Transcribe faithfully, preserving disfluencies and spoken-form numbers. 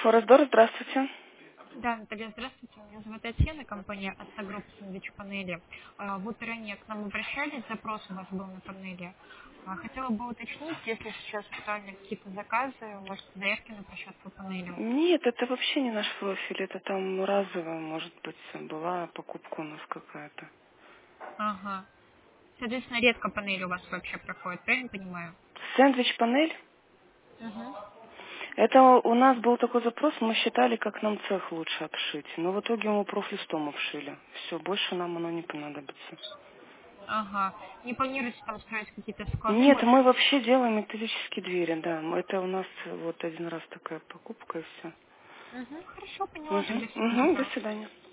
Форездор, здравствуйте. Да, Наталья, здравствуйте. Меня зовут Татьяна, компания Автогрупп Сэндвич Панели. А, Вот ранее к нам обращались, запрос у вас был на панели. А, Хотела бы уточнить, если сейчас актуальны какие-то заказы, может, заявки на площадку панели. Нет, это вообще не наш профиль, это там разово, может быть, была покупка у нас какая-то. Ага. Соответственно, редко панели у вас вообще проходят, правильно понимаю? Сэндвич-панель? Угу. Это у нас был такой запрос, мы считали, как нам цех лучше обшить. Но в итоге мы профлистом обшили. Все, больше нам оно не понадобится. Ага. Не планируете там строить какие-то склады Нет, больше? мы вообще делаем металлические двери, да. Это у нас вот один раз такая покупка и все. Угу. Хорошо, поняла, Угу, тогда всего угу, до доброго. свидания.